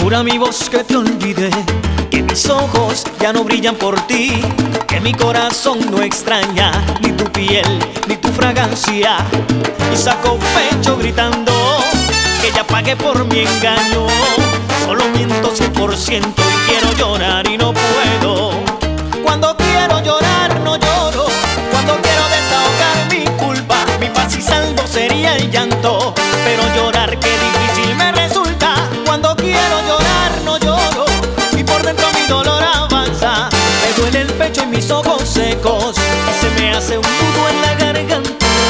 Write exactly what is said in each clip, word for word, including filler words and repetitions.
Jura mi voz que te olvidé, que mis ojos ya no brillan por ti, que mi corazón no extraña ni tu piel ni tu fragancia. Y saco pecho gritando que ya pagué por mi engaño. Solo miento cien por ciento y quiero llorar y no puedo. Cuando quiero llorar no lloro, cuando quiero desahogar mi culpa, mi paz y salvo sería el llanto. Pero llorar qué difícil me resulta. Cuando quiero llorar no lloro y por dentro mi dolor avanza. Me duele el pecho y mis ojos secos y se me hace un nudo en la garganta.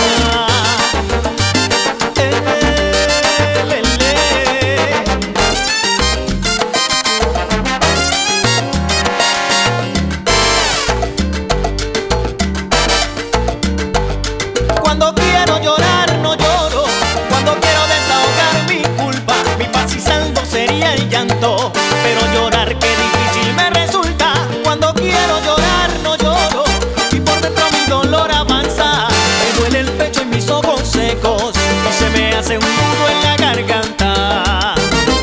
Cuando quiero llorar no lloro, cuando quiero desahogar mi culpa, mi paz y salvo sería el llanto. Pero llorar qué difícil me resulta. Cuando quiero llorar no lloro y por dentro mi dolor avanza. Me duele el pecho y mis ojos secos y se me hace un nudo en la garganta.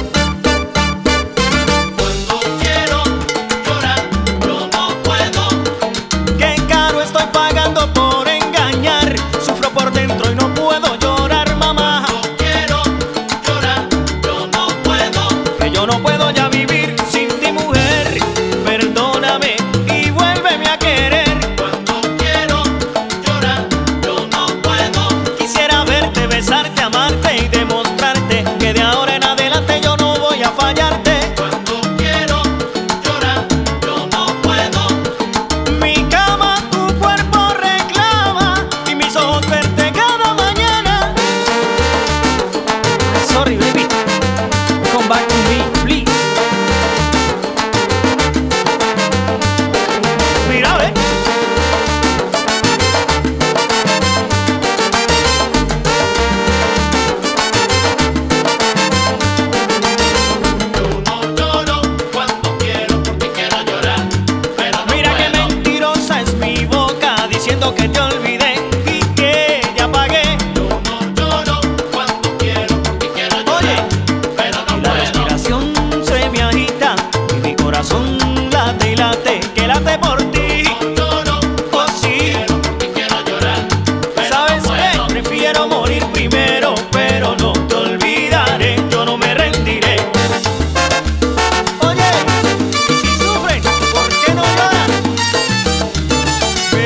Cuando quiero llorar yo no puedo. Qué caro estoy pagando por engañar. Sufro por dentro y no puedo llorar, mamá. Cuando quiero llorar yo no puedo. Que yo no puedo ya vivir sin ti, mujer. Perdóname y vuélveme a querer. Cuando quiero llorar yo no puedo. Quisiera verte, besarte, amarte y demostrarte que de ahora en adelante yo no voy a fallarte. Cuando quiero llorar yo no puedo. Mi cama tu cuerpo reclama y mis ojos verte cada mañana. Sorry, baby. Come back to me, please. Mira, ve. Yo no lloro cuando quiero porque quiero llorar, pero no Mira que puedo. mentirosa es mi boca diciendo que te olvidé y que ya pagué. Yo no lloro cuando quiero porque quiero Oye, llorar, pero no y la puedo. respiración se me agita y mi corazón late y late, que late por ti. No lloro Oh cuando sí, quiero porque quiero llorar, pero ¿sabes no puedo. qué? Prefiero morir primero, pero no te olvidaré, yo no me rendiré. Oye, y si sufren, ¿por qué no lloran? ¿Ve?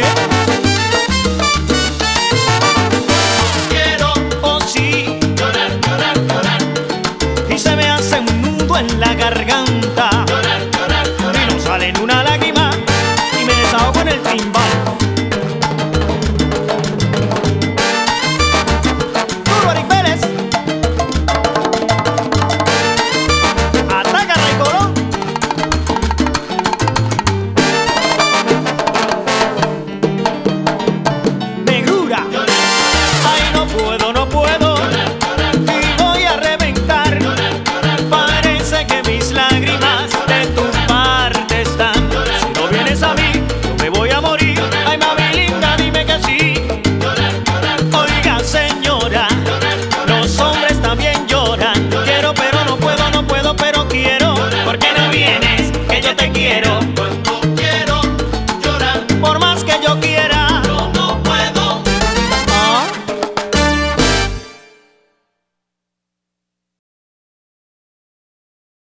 Quiero Oh sí, llorar, llorar, llorar. y se me hace un nudo en la garganta.